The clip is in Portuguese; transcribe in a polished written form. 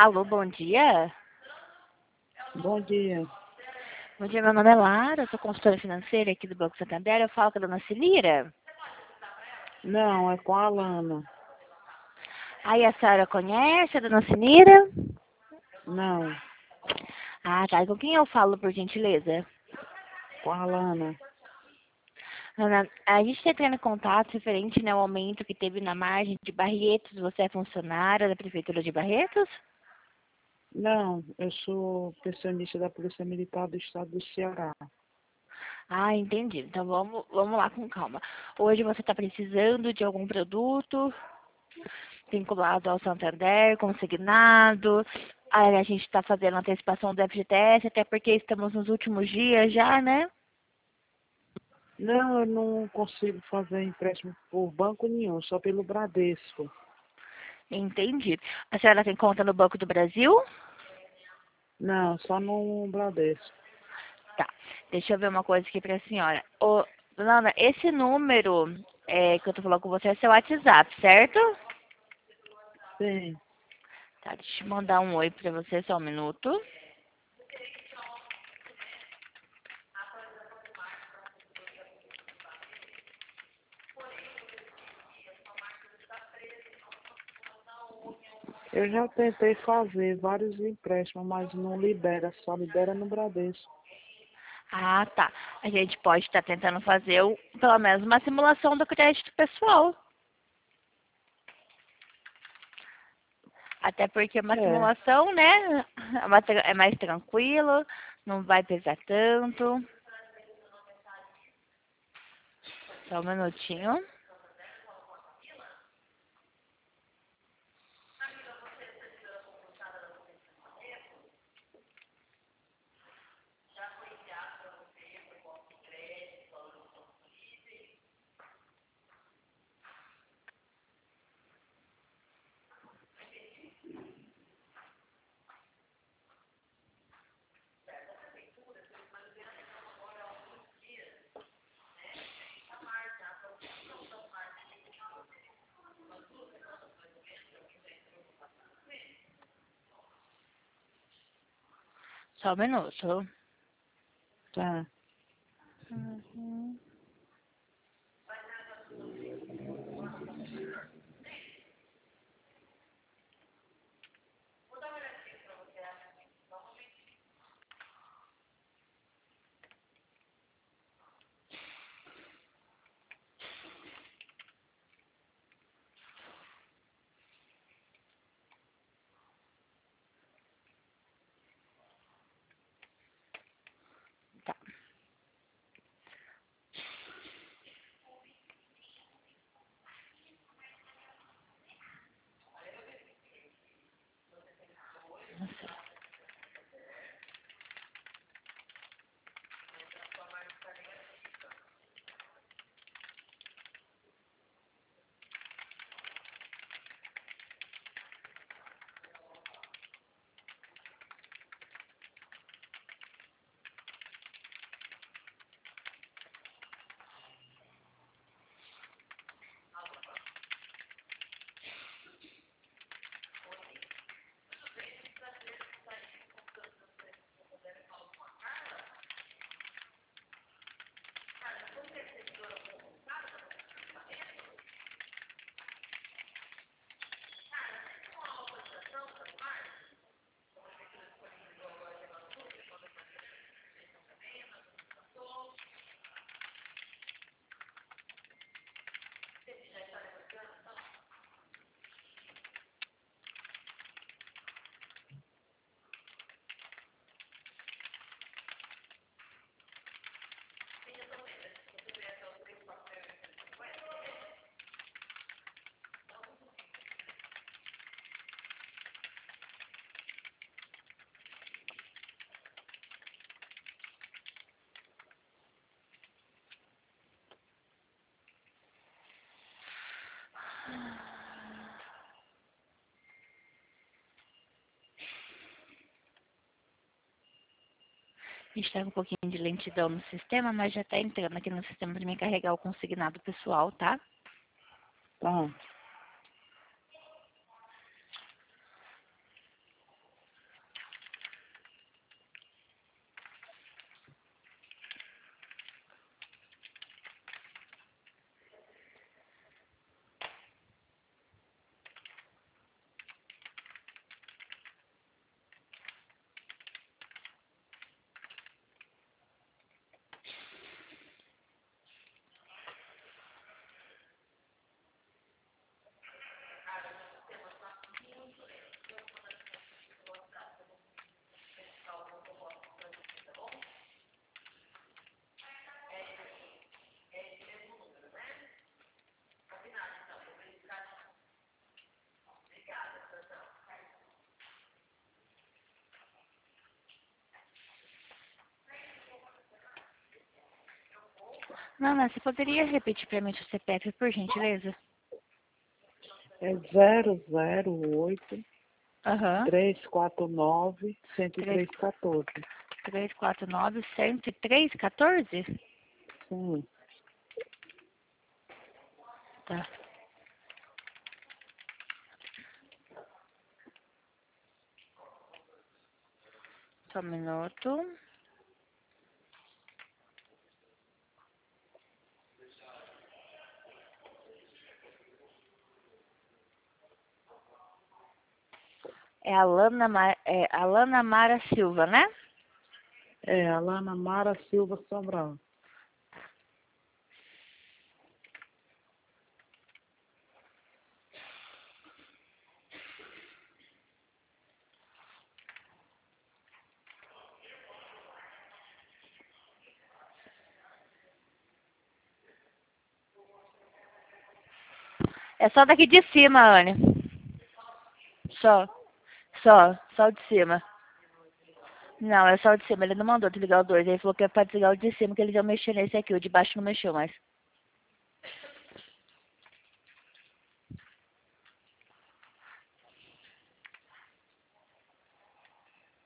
Alô, bom dia. Bom dia. Bom dia, meu nome é Lara, eu sou consultora financeira aqui do Banco Santander. Eu falo com a dona Celira. Não, é com a Alana. Aí a senhora conhece a dona Celira? Não, Ah, tá. E com quem eu falo, por gentileza? com a Alana. Ana, a gente está entrando em contato referente, né, ao aumento que teve na margem de Barretos. Você é funcionária da Prefeitura de Barretos? Não, eu sou pensionista da Polícia Militar do Estado do Ceará. Ah, entendi. Então vamos lá com calma. Hoje você está precisando de algum produto vinculado ao Santander, consignado. Aí a gente está fazendo antecipação do FGTS, até porque estamos nos últimos dias já, né? Não, eu não consigo fazer empréstimo por banco nenhum, só pelo Bradesco. Entendi. A senhora tem conta no Banco do Brasil? Não, só no Bradesco. Tá. Deixa eu ver uma coisa aqui pra senhora. Ô, dona Ana, esse número que eu tô falando com você é seu WhatsApp, certo? Sim, Tá, deixa eu mandar um oi pra você, só um minuto. eu já tentei fazer vários empréstimos, mas não libera, só libera no Bradesco. Ah, tá. A gente pode estar tentando fazer pelo menos uma simulação do crédito pessoal. Até porque uma É, simulação, né, é mais tranquilo, não vai pesar tanto. Só um minutinho. Só um minuto. tá. Uhum. Tá. A gente tá com um pouquinho de lentidão no sistema, mas já tá entrando aqui no sistema para mim carregar o consignado pessoal, tá? Tá. Não, você poderia repetir para mim o seu CPF, por gentileza? É 008 Aham. 349 Três 10314. 349-103-14? Sim. Tá. Só um minuto. É a Lana Mara Silva, né? É, Alana Mara Silva Sobral. É só daqui de cima, Anne. Só. Só o de cima. Não, é só o de cima. Ele não mandou desligar o dois. Ele falou que é pra desligar o de cima, que ele já mexeu nesse aqui. O de baixo não mexeu mais.